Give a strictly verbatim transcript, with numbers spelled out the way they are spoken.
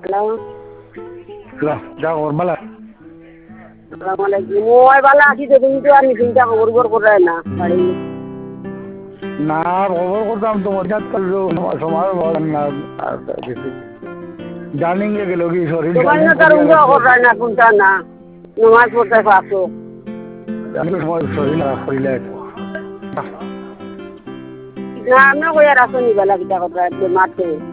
hello যা ওর মালা আসসালামালাইকুম ওই বালা আছি তো তুমি তো আর চিন্তা খবর করে না বাড়ি না খবর করতাম তোমার কাছে সময় বলেন না জার্নিং এ গেল কি শরীর তোমার না তার উঙ্গ করে না কোনটা না নমাজ পড়তে পারছো আমি সময় শরীর খারাপ করিলে না আমরা কই আর আসনি বালা কিটা কথা মাঠে